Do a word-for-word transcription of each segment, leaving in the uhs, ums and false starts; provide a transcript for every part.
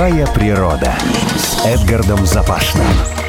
Живая природа с Эдгардом Запашным.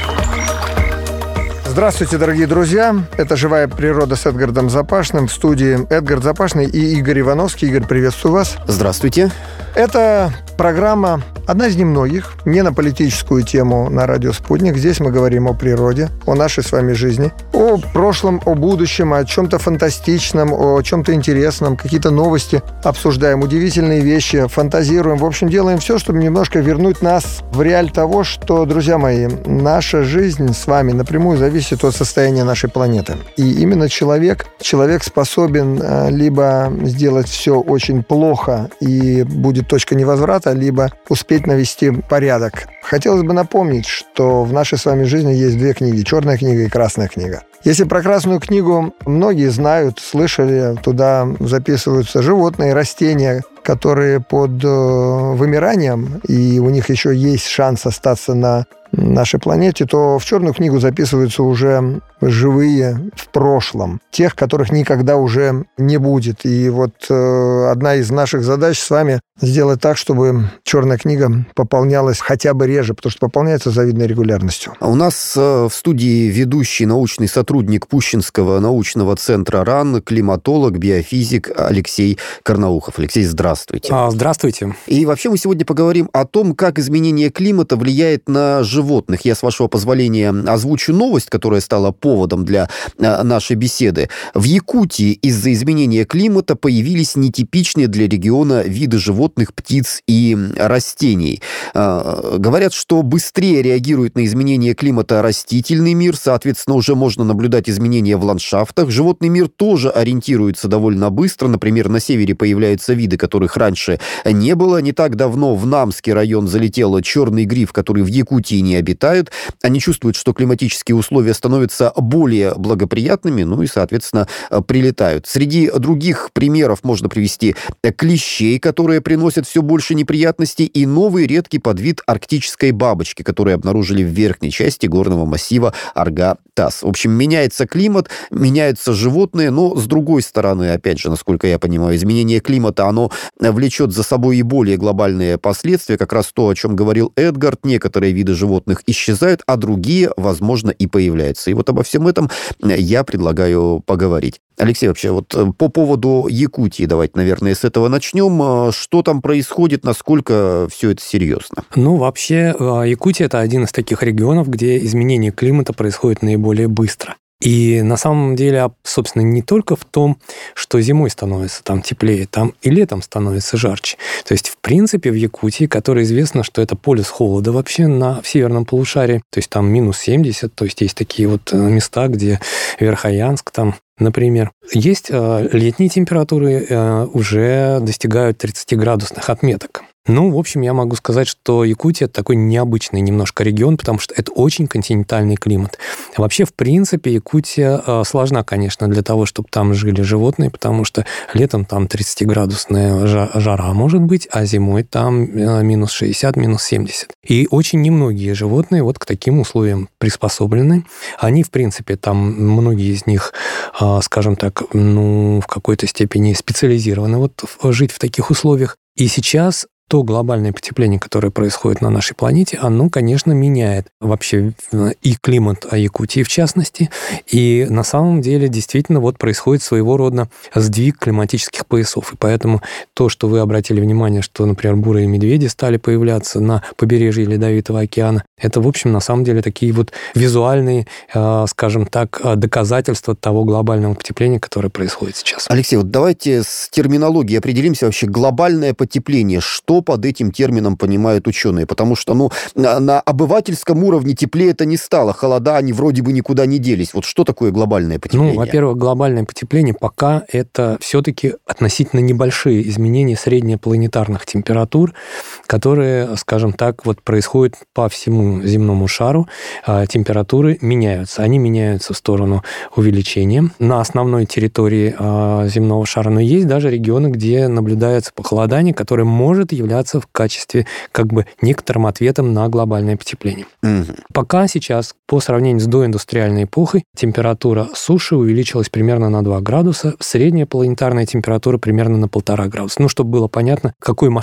Здравствуйте, дорогие друзья. Это «Живая природа» с Эдгардом Запашным. В студии Эдгард Запашный и Игорь Ивановский. Игорь, приветствую вас. Здравствуйте. Это программа, одна из немногих, не на политическую тему на радио «Спутник». Здесь мы говорим о природе, о нашей с вами жизни, о прошлом, о будущем, о чем-то фантастичном, о чем-то интересном, какие-то новости обсуждаем, удивительные вещи, фантазируем. В общем, делаем все, чтобы немножко вернуть нас в реаль того, что, друзья мои, наша жизнь с вами напрямую зависит от состояния нашей планеты. И именно человек, человек способен либо сделать все очень плохо и будет точка невозврата, либо успеть навести порядок. Хотелось бы напомнить, что в нашей с вами жизни есть две книги: черная книга и красная книга. Если про красную книгу многие знают, слышали, туда записываются животные, растения, которые под вымиранием, и у них еще есть шанс остаться на нашей планете, то в черную книгу записываются уже живые в прошлом, тех, которых никогда уже не будет. И вот э, одна из наших задач с вами сделать так, чтобы черная книга пополнялась хотя бы реже, потому что пополняется с завидной регулярностью. У нас э, в студии ведущий научный сотрудник Пущинского научного центра РАН, климатолог, биофизик Алексей Карнаухов. Алексей, здравствуйте. А, здравствуйте. И вообще мы сегодня поговорим о том, как изменение климата влияет на животных. Я, с вашего позволения, озвучу новость, которая стала поводом для нашей беседы. В Якутии из-за изменения климата появились нетипичные для региона виды животных, птиц и растений. Говорят, что быстрее реагирует на изменение климата растительный мир, соответственно, уже можно наблюдать изменения в ландшафтах. Животный мир тоже ориентируется довольно быстро. Например, на севере появляются виды, которых раньше не было. Не так давно в Намский район залетел черный гриф, который в Якутии не обитают. Они чувствуют, что климатические условия становятся более благоприятными, ну и, соответственно, прилетают. Среди других примеров можно привести клещей, которые приносят все больше неприятностей, и новый редкий подвид арктической бабочки, которые обнаружили в верхней части горного массива Арга-Тас. В общем, меняется климат, меняются животные, но с другой стороны, опять же, насколько я понимаю, изменение климата, оно влечет за собой и более глобальные последствия, как раз то, о чем говорил Эдгард. Некоторые виды животных исчезают, а другие, возможно, и появляются. И вот обо всем этом я предлагаю поговорить. Алексей, вообще, вот по поводу Якутии, давайте, наверное, с этого начнем. Что там происходит, насколько все это серьезно? Ну, вообще, Якутия – это один из таких регионов, где изменение климата происходит наиболее быстро. И на самом деле, собственно, не только в том, что зимой становится там теплее, там и летом становится жарче. То есть, в принципе, в Якутии, которое известно, что это полюс холода вообще на, в северном полушарии, то есть там минус семьдесят, то есть есть такие вот места, где Верхоянск там, например. Есть э, летние температуры, э, уже достигают тридцатиградусных отметок. Ну, в общем, я могу сказать, что Якутия – это такой необычный немножко регион, потому что это очень континентальный климат. Вообще, в принципе, Якутия э, сложна, конечно, для того, чтобы там жили животные, потому что летом там тридцатиградусная жара может быть, а зимой там э, минус шестьдесят, минус семьдесят. И очень немногие животные вот к таким условиям приспособлены. Они, в принципе, там, многие из них, э, скажем так, ну, в какой-то степени специализированы вот жить в таких условиях. И сейчас то глобальное потепление, которое происходит на нашей планете, оно, конечно, меняет вообще и климат Якутии в частности. И на самом деле действительно вот происходит своего рода сдвиг климатических поясов. И поэтому то, что вы обратили внимание, что, например, бурые медведи стали появляться на побережье Ледовитого океана, это, в общем, на самом деле такие вот визуальные, скажем так, доказательства того глобального потепления, которое происходит сейчас. Алексей, вот давайте с терминологией определимся вообще. Глобальное потепление. Что под этим термином понимают ученые? Потому что, ну, на, на обывательском уровне теплее это не стало. Холода, они вроде бы никуда не делись. Вот что такое глобальное потепление? Ну, во-первых, глобальное потепление пока это все-таки относительно небольшие изменения среднепланетарных температур, которые, скажем так, вот происходят по всему земному шару. Температуры меняются. Они меняются в сторону увеличения на основной территории земного шара. Но есть даже регионы, где наблюдается похолодание, которое может являться в качестве как бы некоторым ответом на глобальное потепление. Угу. Пока сейчас, по сравнению с доиндустриальной эпохой, температура суши увеличилась примерно на два градуса, средняя планетарная температура примерно на полтора градуса. Ну, чтобы было понятно, какой масштаб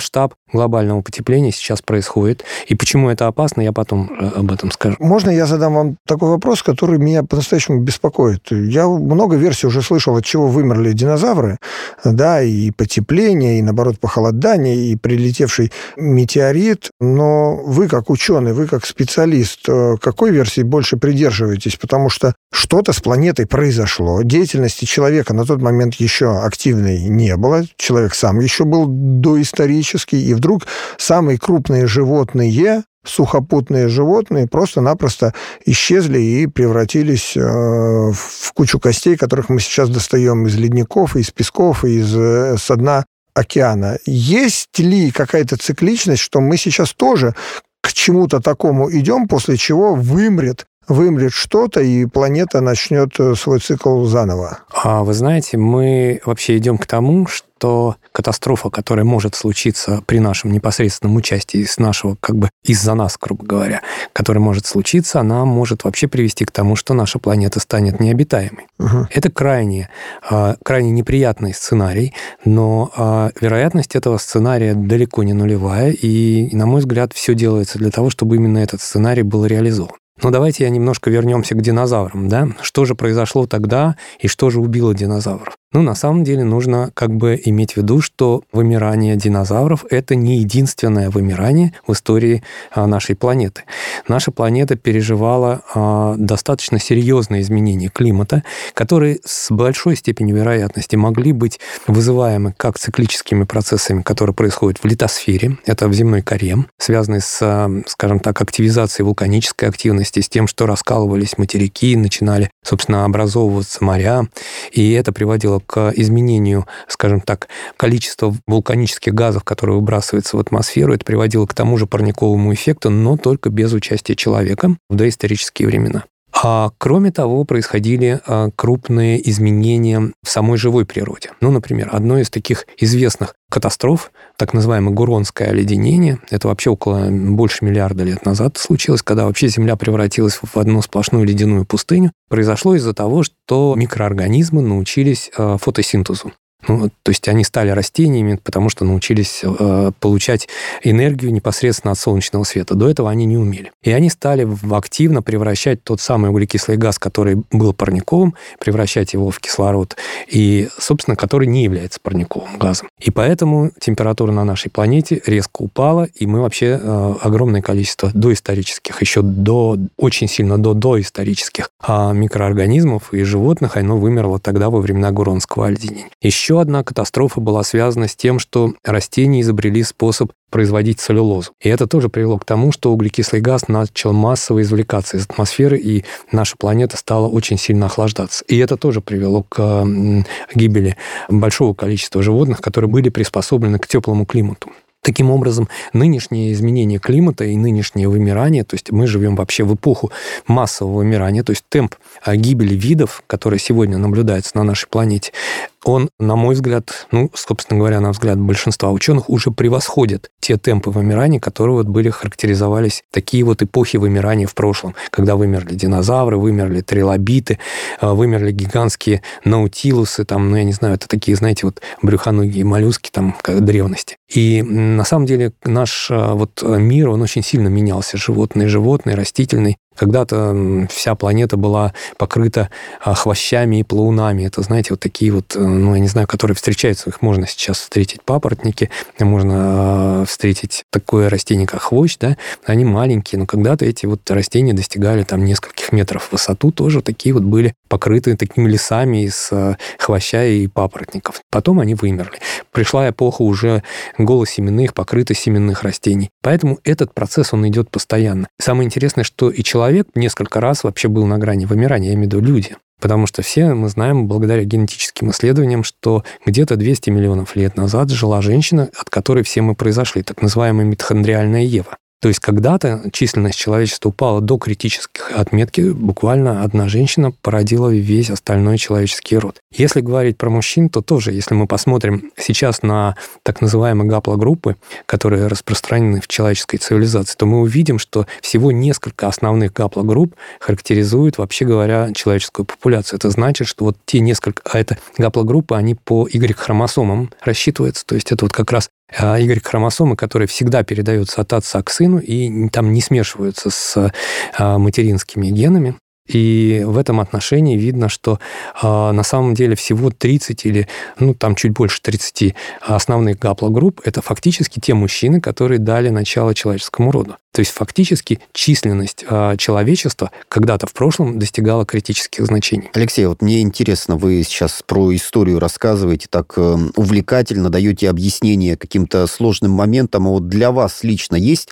глобального потепления сейчас происходит. И почему это опасно, я потом об этом скажу. Можно я задам вам такой вопрос, который меня по-настоящему беспокоит? Я много версий уже слышал, от чего вымерли динозавры, да, и потепление, и, наоборот, похолодание, и прилетевший метеорит. Но вы, как ученый, вы, как специалист, какой версии больше придерживаетесь? Потому что что-то с планетой произошло. Деятельности человека на тот момент еще активной не было. Человек сам еще был доисторический. И вдруг самые крупные животные, сухопутные животные, просто-напросто исчезли и превратились э, в кучу костей, которых мы сейчас достаем из ледников, из песков, из э, со дна океана. Есть ли какая-то цикличность, что мы сейчас тоже к чему-то такому идем, после чего вымрет вымрет что-то, и планета начнет свой цикл заново? А вы знаете, мы вообще идем к тому, что катастрофа, которая может случиться при нашем непосредственном участии, с нашего, как бы, из-за нас, грубо говоря, которая может случиться, она может вообще привести к тому, что наша планета станет необитаемой. Угу. Это крайне, крайне неприятный сценарий, но вероятность этого сценария далеко не нулевая, и, на мой взгляд, все делается для того, чтобы именно этот сценарий был реализован. Но давайте я немножко вернемся к динозаврам, да? Что же произошло тогда и что же убило динозавров? Ну, на самом деле, нужно как бы иметь в виду, что вымирание динозавров – это не единственное вымирание в истории нашей планеты. Наша планета переживала а, достаточно серьезные изменения климата, которые с большой степенью вероятности могли быть вызываемы как циклическими процессами, которые происходят в литосфере, это в земной коре, связанные с, скажем так, активизацией вулканической активности, с тем, что раскалывались материки, начинали, собственно, образовываться моря, и это приводило к изменению, скажем так, количества вулканических газов, которые выбрасываются в атмосферу. Это приводило к тому же парниковому эффекту, но только без участия человека в доисторические времена. А кроме того, происходили крупные изменения в самой живой природе. Ну, например, одно из таких известных катастроф, так называемое Гуронское оледенение, это вообще около больше миллиарда лет назад случилось, когда вообще Земля превратилась в одну сплошную ледяную пустыню, произошло из-за того, что микроорганизмы научились фотосинтезу. Ну, то есть они стали растениями, потому что научились э, получать энергию непосредственно от солнечного света. До этого они не умели. И они стали активно превращать тот самый углекислый газ, который был парниковым, превращать его в кислород, и, собственно, который не является парниковым газом. И поэтому температура на нашей планете резко упала, и мы вообще э, огромное количество доисторических, еще до, очень сильно до доисторических а микроорганизмов и животных, оно вымерло тогда во времена Гуронского оледенения. Еще Еще одна катастрофа была связана с тем, что растения изобрели способ производить целлюлозу. И это тоже привело к тому, что углекислый газ начал массово извлекаться из атмосферы, и наша планета стала очень сильно охлаждаться. И это тоже привело к гибели большого количества животных, которые были приспособлены к теплому климату. Таким образом, нынешнее изменение климата и нынешнее вымирание, то есть мы живем вообще в эпоху массового вымирания, то есть темп гибели видов, который сегодня наблюдается на нашей планете, он, на мой взгляд, ну, собственно говоря, на взгляд большинства ученых, уже превосходит те темпы вымирания, которые вот были, характеризовались такие вот эпохи вымирания в прошлом, когда вымерли динозавры, вымерли трилобиты, вымерли гигантские наутилусы, там, ну, я не знаю, это такие, знаете, вот брюхоногие моллюски там древности. И на самом деле наш вот мир, он очень сильно менялся, животный, животный, растительный. Когда-то вся планета была покрыта хвощами и плаунами. Это, знаете, вот такие вот, ну, я не знаю, которые встречаются, их можно сейчас встретить папоротники, можно встретить такое растение, как хвощ, да, они маленькие, но когда-то эти вот растения достигали там нескольких метров в высоту, тоже такие вот были покрыты такими лесами из хвоща и папоротников. Потом они вымерли. Пришла эпоха уже голосеменных, покрытосеменных растений. Поэтому этот процесс, он идет постоянно. Самое интересное, что и человек Человек несколько раз вообще был на грани вымирания, я имею в виду люди. Потому что все мы знаем, благодаря генетическим исследованиям, что где-то двести миллионов лет назад жила женщина, от которой все мы произошли, так называемая митохондриальная Ева. То есть когда-то численность человечества упала до критической отметки, буквально одна женщина породила весь остальной человеческий род. Если говорить про мужчин, то тоже, если мы посмотрим сейчас на так называемые гаплогруппы, которые распространены в человеческой цивилизации, то мы увидим, что всего несколько основных гаплогрупп характеризуют, вообще говоря, человеческую популяцию. Это значит, что вот те несколько, а это гаплогруппы, они по Y-хромосомам рассчитываются, то есть это вот как раз Y-хромосомы, которые всегда передаются от отца к сыну и там не смешиваются с материнскими генами. И в этом отношении видно, что э, на самом деле всего тридцать или, ну, там чуть больше тридцати основных гаплогрупп – это фактически те мужчины, которые дали начало человеческому роду. То есть фактически численность э, человечества когда-то в прошлом достигала критических значений. Алексей, вот мне интересно, вы сейчас про историю рассказываете, так э, увлекательно, даете объяснение каким-то сложным моментам. А вот для вас лично есть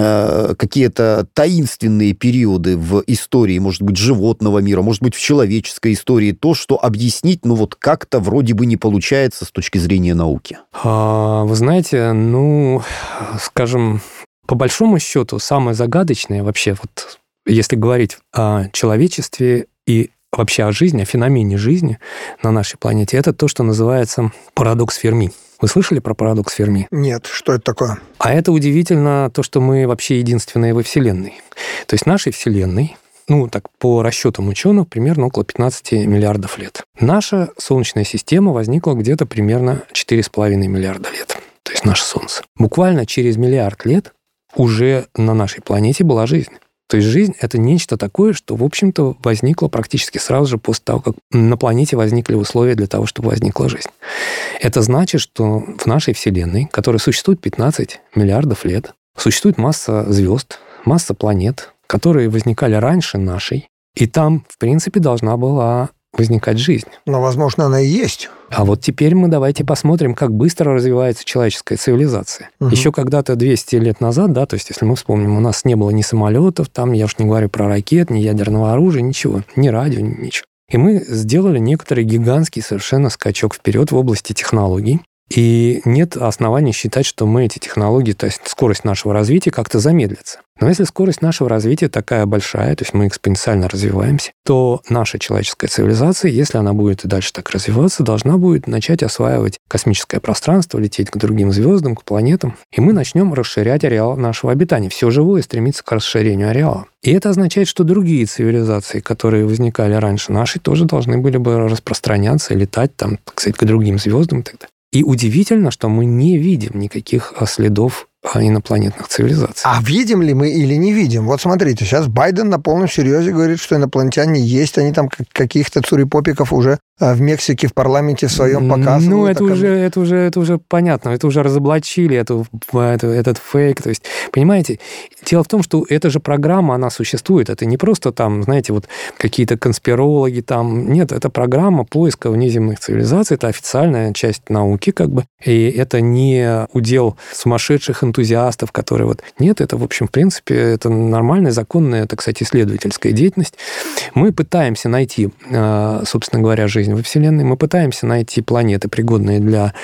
э, какие-то таинственные периоды в истории, может быть, животного мира, может быть, в человеческой истории, то, что объяснить, ну, вот как-то вроде бы не получается с точки зрения науки? А, вы знаете, ну, скажем... По большому счету, самое загадочное вообще, вот, если говорить о человечестве и вообще о жизни, о феномене жизни на нашей планете, это то, что называется парадокс Ферми. Вы слышали про парадокс Ферми? Нет, что это такое? А это удивительно, то, что мы вообще единственные во Вселенной. То есть нашей Вселенной, ну, так, по расчетам ученых, примерно около пятнадцати миллиардов лет. Наша Солнечная система возникла где-то примерно четыре с половиной миллиарда лет. То есть наше Солнце. Буквально через миллиард лет уже на нашей планете была жизнь. То есть жизнь — это нечто такое, что, в общем-то, возникло практически сразу же после того, как на планете возникли условия для того, чтобы возникла жизнь. Это значит, что в нашей Вселенной, которая существует пятнадцать миллиардов лет, существует масса звезд, масса планет, которые возникали раньше нашей, и там, в принципе, должна была возникать жизнь. Но, возможно, она и есть. А вот теперь мы давайте посмотрим, как быстро развивается человеческая цивилизация. Угу. Еще когда-то двести лет назад, да, то есть если мы вспомним, у нас не было ни самолетов, там, я уж не говорю про ракет, ни ядерного оружия, ничего, ни радио, ничего. И мы сделали некоторый гигантский совершенно скачок вперед в области технологий. И нет оснований считать, что мы эти технологии, то есть скорость нашего развития как-то замедлится. Но если скорость нашего развития такая большая, то есть мы экспоненциально развиваемся, то наша человеческая цивилизация, если она будет и дальше так развиваться, должна будет начать осваивать космическое пространство, лететь к другим звездам, к планетам, и мы начнем расширять ареал нашего обитания. Все живое стремится к расширению ареала. И это означает, что другие цивилизации, которые возникали раньше нашей, тоже должны были бы распространяться и летать там, так сказать, к другим звездам и так далее. И удивительно, что мы не видим никаких следов инопланетных цивилизаций. А видим ли мы или не видим? Вот смотрите, сейчас Байден на полном серьезе говорит, что инопланетяне есть, они там каких-то цурипопиков уже в Мексике в парламенте в своем показывают. Ну, это так... уже, это, уже, это уже понятно, это уже разоблачили эту, это, этот фейк. То есть, понимаете, дело в том, что эта же программа, она существует. Это не просто там, знаете, вот какие-то конспирологи там. Нет, это программа поиска внеземных цивилизаций, это официальная часть науки, как бы. И это не удел сумасшедших энтузиастов, которые вот... Нет, это, в общем, в принципе, это нормальная, законная, так сказать, исследовательская деятельность. Мы пытаемся найти, собственно говоря, жизнь во Вселенной, мы пытаемся найти планеты, пригодные для,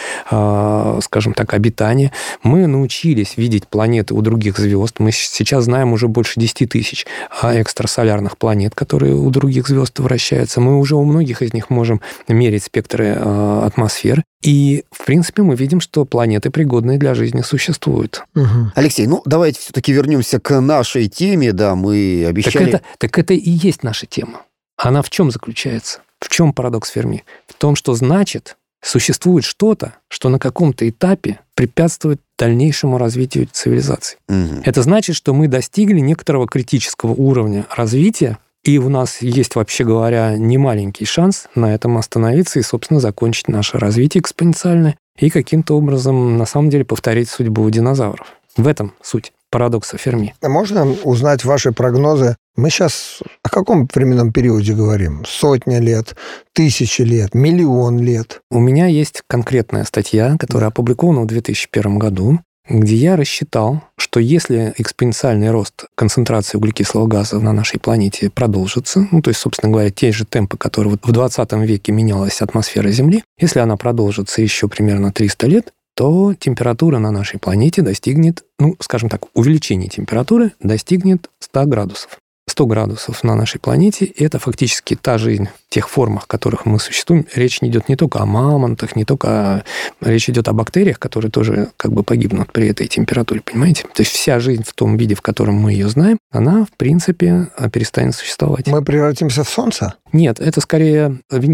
скажем так, обитания. Мы научились видеть планеты у других звезд. Мы сейчас знаем уже больше десяти тысяч экстрасолярных планет, которые у других звезд вращаются. Мы уже у многих из них можем мерить спектры атмосфер. И, в принципе, мы видим, что планеты, пригодные для жизни, существуют. Угу. Алексей, ну, давайте все-таки вернемся к нашей теме. Да, мы обещали... Так это, так это и есть наша тема. Она в чем заключается? В чем парадокс Ферми? В том, что значит, существует что-то, что на каком-то этапе препятствует дальнейшему развитию цивилизации. Угу. Это значит, что мы достигли некоторого критического уровня развития, и у нас есть, вообще говоря, немаленький шанс на этом остановиться и, собственно, закончить наше развитие экспоненциальное и каким-то образом, на самом деле, повторить судьбу динозавров. В этом суть парадокса Ферми. Можно узнать ваши прогнозы? Мы сейчас о каком временном периоде говорим? Сотня лет, тысячи лет, миллион лет? У меня есть конкретная статья, которая опубликована в две тысячи первом году, где я рассчитал, что если экспоненциальный рост концентрации углекислого газа на нашей планете продолжится, ну, то есть, собственно говоря, те же темпы, которые вот в двадцатом веке менялась атмосфера Земли, если она продолжится еще примерно триста лет, то температура на нашей планете достигнет, ну, скажем так, увеличение температуры достигнет ста градусов. сто градусов на нашей планете – это фактически та жизнь в тех формах, в которых мы существуем. Речь не идет не только о мамонтах, не только о... Речь идет о бактериях, которые тоже как бы погибнут при этой температуре, понимаете? То есть вся жизнь в том виде, в котором мы ее знаем, она, в принципе, перестанет существовать. Мы превратимся в Солнце? Нет, это скорее Венера.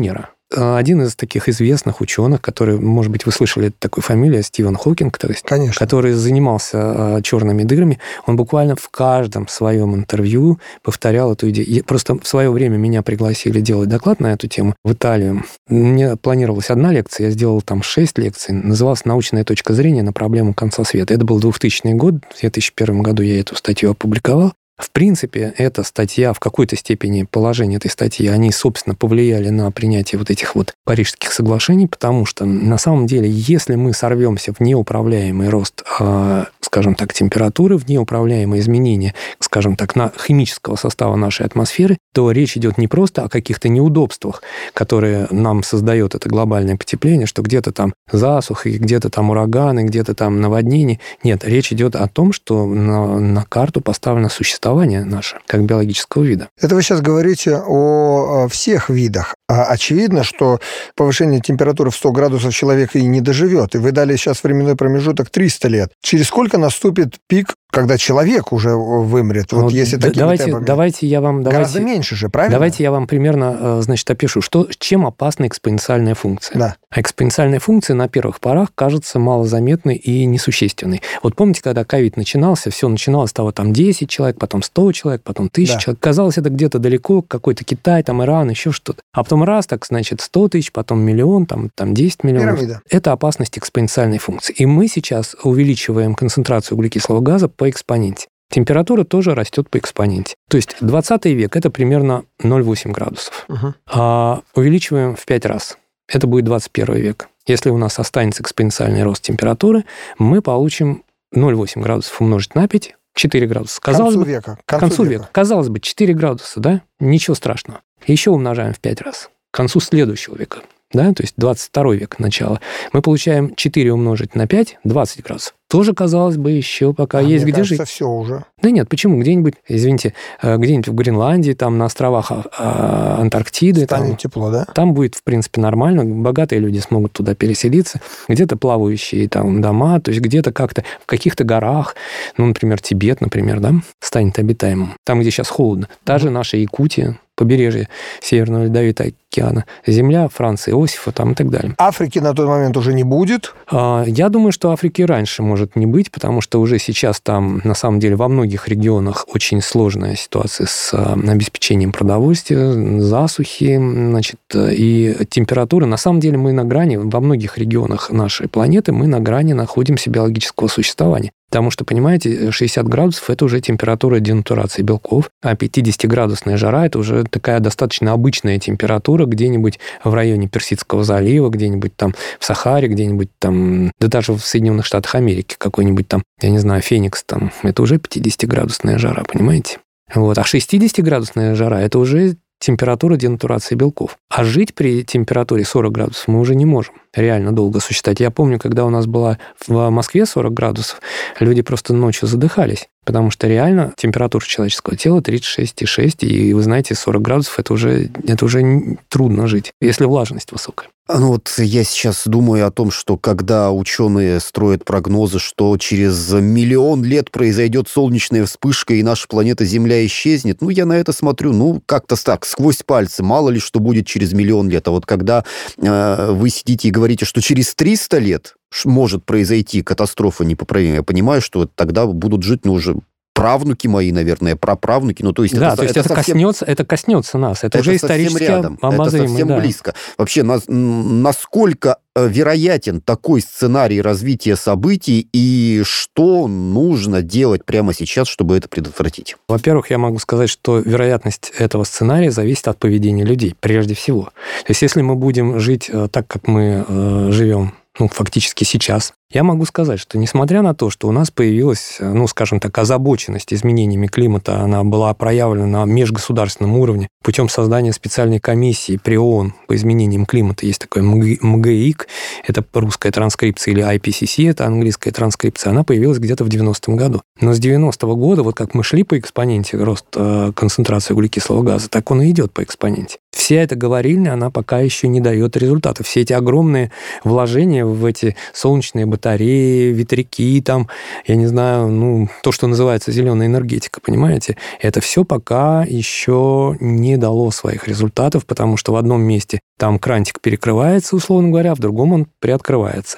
один из таких известных ученых, который, может быть, вы слышали такую фамилию, Стивен Хокинг, то есть, Конечно. который занимался черными дырами, он буквально в каждом своем интервью повторял эту идею. Просто в свое время меня пригласили делать доклад на эту тему в Италию. Мне планировалась одна лекция, я сделал там шесть лекций. Называлась «Научная точка зрения на проблему конца света». Это был двухтысячный год, в две тысячи первом году я эту статью опубликовал. В принципе, эта статья, в какой-то степени положения этой статьи, они, собственно, повлияли на принятие вот этих вот Парижских соглашений, потому что, на самом деле, если мы сорвемся в неуправляемый рост, скажем так, температуры, в неуправляемое изменение, скажем так, на химического состава нашей атмосферы, то речь идет не просто о каких-то неудобствах, которые нам создает это глобальное потепление, что где-то там засуха, где-то там ураганы, где-то там наводнения. Нет, речь идет о том, что на, на карту поставлено существование наше, как биологического вида. Это вы сейчас говорите о всех видах. А очевидно, что повышение температуры в сто градусов человек и не доживет. И вы дали сейчас временной промежуток триста лет. Через сколько наступит пик, когда человек уже вымрет? Вот, вот если такими давайте, темпами. Давайте я вам... Гораздо давайте, меньше же, правильно? Давайте я вам примерно, значит, опишу, что, чем опасна экспоненциальная функция. Да. А экспоненциальная функция на первых порах кажется малозаметной и несущественной. Вот помните, когда ковид начинался, все начиналось с того, там десять человек, потом сто человек, потом тысяча да. человек. Казалось, это где-то далеко, какой-то Китай, там Иран, еще что-то. А потом раз, так, значит, сто тысяч, потом миллион, там, там десять миллионов. Пирамида. Это опасность экспоненциальной функции. И мы сейчас увеличиваем концентрацию углекислого газа по экспоненте. Температура тоже растет по экспоненте. То есть двадцатый век – это примерно ноль целых восемь десятых градусов. Угу. А увеличиваем в пять раз. Это будет двадцать первый век. Если у нас останется экспоненциальный рост температуры, мы получим ноль целых восемь десятых градусов умножить на пять, четыре градуса. Казалось к концу бы, века. К концу, концу века. века. Казалось бы, четыре градуса, да? Ничего страшного. Еще умножаем в пять раз. К концу следующего века, да, то есть двадцать второй век начала, мы получаем четыре умножить на пять, двадцать градусов. Тоже, казалось бы, еще пока а есть где кажется, жить. Все уже. Да нет, почему? Где-нибудь, извините, где-нибудь в Гренландии, там на островах Антарктиды. Станет там, тепло, да? Там будет, в принципе, нормально. Богатые люди смогут туда переселиться. Где-то плавающие там дома, то есть где-то как-то в каких-то горах, ну, например, Тибет, например, да, станет обитаемым. Там, где сейчас холодно. Та же наша Якутия, побережье Северного Ледовитого океана, земля Франца Иосифа там и так далее. Африки на тот момент уже не будет? Я думаю, что Африки раньше может не быть, потому что уже сейчас там, на самом деле, во многих регионах очень сложная ситуация с обеспечением продовольствия, засухи, значит, и температуры. На самом деле мы на грани, во многих регионах нашей планеты мы на грани находимся биологического существования. Потому что, понимаете, шестьдесят градусов – это уже температура денатурации белков, а пятидесятиградусная жара – это уже такая достаточно обычная температура где-нибудь в районе Персидского залива, где-нибудь там в Сахаре, где-нибудь там, да даже в Соединенных Штатах Америки какой-нибудь там, я не знаю, Феникс там, это уже пятидесятиградусная жара, понимаете? Вот. А шестидесятиградусная жара – это уже температура денатурации белков. А жить при температуре сорок градусов мы уже не можем реально долго существовать. Я помню, когда у нас была в Москве сорок градусов, люди просто ночью задыхались, потому что реально температура человеческого тела тридцать шесть и шесть, и вы знаете, сорок градусов это уже, это уже трудно жить, если влажность высокая. Ну вот я сейчас думаю о том, что когда ученые строят прогнозы, что через миллион лет произойдет солнечная вспышка и наша планета Земля исчезнет, ну я на это смотрю, ну как-то так, сквозь пальцы, мало ли что будет через миллион лет. А вот когда э, вы сидите и говорите, что через триста лет может произойти катастрофа непоправимая, я понимаю, что тогда будут жить, ну, уже правнуки мои, наверное, праправнуки. Ну, то есть да, это, то есть это, это, совсем, коснется, это коснется нас. Это, это уже исторически рядом, обозримо. Это совсем да. близко. Вообще, на, насколько вероятен такой сценарий развития событий и что нужно делать прямо сейчас, чтобы это предотвратить? Во-первых, я могу сказать, что вероятность этого сценария зависит от поведения людей, прежде всего. То есть если мы будем жить так, как мы э, живем, ну, фактически сейчас, я могу сказать, что несмотря на то, что у нас появилась, ну, скажем так, озабоченность изменениями климата, она была проявлена на межгосударственном уровне путем создания специальной комиссии при ООН по изменениям климата. Есть такой эм гэ и си, это русская транскрипция, или ай пи си си, это английская транскрипция, она появилась где-то в девяностом году. Но с девяностого года, вот как мы шли по экспоненте рост концентрации углекислого газа, так он и идет по экспоненте. Вся эта говорильня, она пока еще не дает результата. Все эти огромные вложения в эти солнечные батареи, ветряки, там, я не знаю, ну, то, что называется зеленая энергетика, понимаете? Это все пока еще не дало своих результатов, потому что в одном месте там крантик перекрывается, условно говоря, в другом он приоткрывается.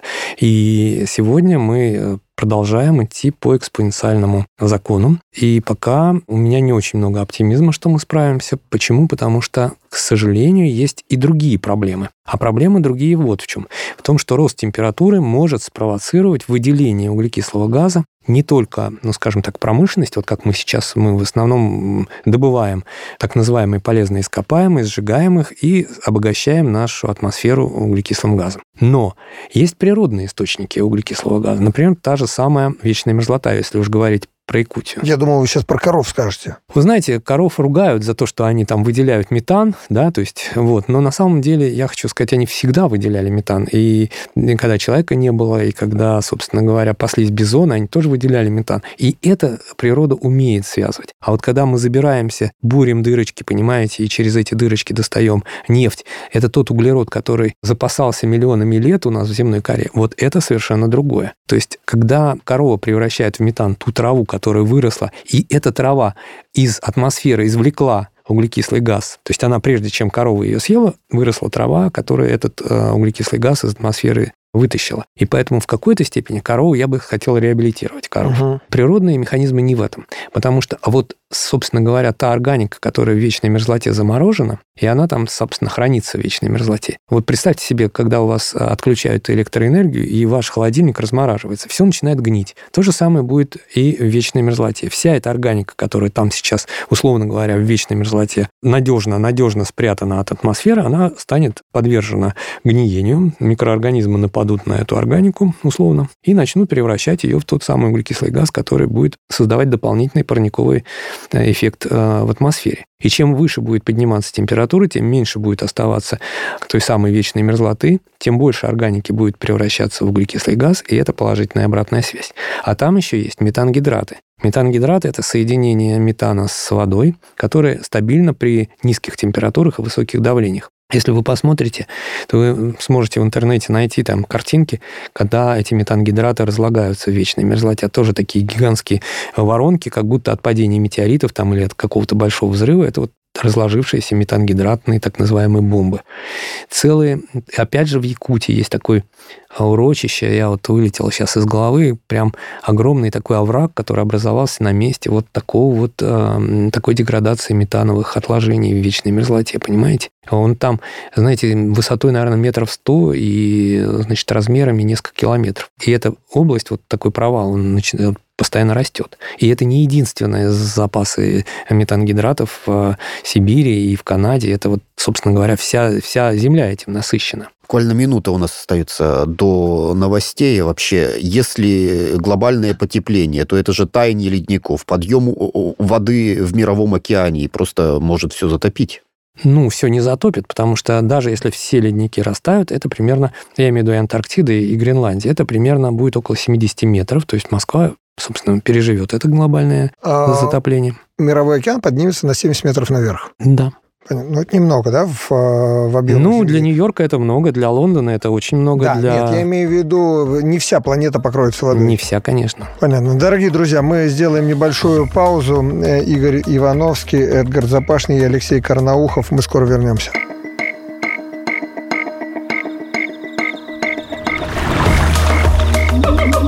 И сегодня мы продолжаем идти по экспоненциальному закону. И пока у меня не очень много оптимизма, что мы справимся. Почему? Потому что, к сожалению, есть и другие проблемы. А проблемы другие вот в чем. В том, что рост температуры может спровоцировать выделение углекислого газа не только, ну, скажем так, промышленность, вот как мы сейчас, мы в основном добываем так называемые полезные ископаемые, сжигаем их и обогащаем нашу атмосферу углекислым газом. Но есть природные источники углекислого газа. Например, та же самая вечная мерзлота, если уж говорить про Якутию. Я думал, вы сейчас про коров скажете. Вы знаете, коров ругают за то, что они там выделяют метан, да, то есть, вот, но на самом деле, я хочу сказать, они всегда выделяли метан, и, и когда человека не было, и когда, собственно говоря, паслись бизоны, они тоже выделяли метан, и это природа умеет связывать. А вот когда мы забираемся, бурим дырочки, понимаете, и через эти дырочки достаем нефть, это тот углерод, который запасался миллионами лет у нас в земной коре, вот это совершенно другое. То есть, когда корова превращает в метан ту траву, которая выросла, и эта трава из атмосферы извлекла углекислый газ. То есть она, прежде чем корова ее съела, выросла трава, которая этот э, углекислый газ из атмосферы вытащила. И поэтому в какой-то степени корову я бы хотел реабилитировать. Корову. Угу. Природные механизмы не в этом. Потому что, а вот, собственно говоря, та органика, которая в вечной мерзлоте заморожена, и она там, собственно, хранится в вечной мерзлоте. Вот представьте себе, когда у вас отключают электроэнергию, и ваш холодильник размораживается, все начинает гнить. То же самое будет и в вечной мерзлоте. Вся эта органика, которая там сейчас, условно говоря, в вечной мерзлоте надежно, надежно спрятана от атмосферы, она станет подвержена гниению. Микроорганизмы нападут на эту органику, условно, и начнут превращать ее в тот самый углекислый газ, который будет создавать дополнительный парниковый эффект в атмосфере. И чем выше будет подниматься температура, тем меньше будет оставаться той самой вечной мерзлоты, тем больше органики будет превращаться в углекислый газ, и это положительная обратная связь. А там еще есть метангидраты. Метангидраты – это соединение метана с водой, которое стабильно при низких температурах и высоких давлениях. Если вы посмотрите, то вы сможете в интернете найти там картинки, когда эти метангидраты разлагаются в вечной мерзлоте. Тоже такие гигантские воронки, как будто от падения метеоритов там, или от какого-то большого взрыва. Это вот разложившиеся метангидратные так называемые бомбы. Целые, опять же, в Якутии есть такое урочище, я вот вылетел сейчас из головы, прям огромный такой овраг, который образовался на месте вот такого вот, э, такой деградации метановых отложений в вечной мерзлоте, понимаете? Он там, знаете, высотой, наверное, метров сто и, значит, размерами несколько километров. И эта область, вот такой провал, он начинает постоянно растет. И это не единственные запасы метангидратов в Сибири и в Канаде. Это вот, собственно говоря, вся, вся земля этим насыщена. Буквально минута у нас остается до новостей. Вообще, если глобальное потепление, то это же таяние ледников, подъем воды в мировом океане, и просто может все затопить. Ну, все не затопит, потому что даже если все ледники растают, это примерно, я имею в виду и Антарктида, и Гренландия, это примерно будет около семьдесят метров, то есть Москва, собственно, переживет это глобальное а затопление. Мировой океан поднимется на семьдесят метров наверх. Да. Ну, это немного, да, в, в объеме Ну, Земли. для Нью-Йорка это много, для Лондона это очень много. Да, для... нет, я имею в виду, не вся планета покроется водой. Не вся, конечно. Понятно. Дорогие друзья, мы сделаем небольшую паузу. Игорь Ивановский, Эдгар Запашный и Алексей Карнаухов. Мы скоро вернемся.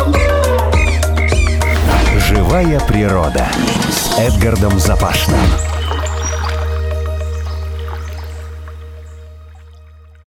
Живая природа с Эдгардом Запашным.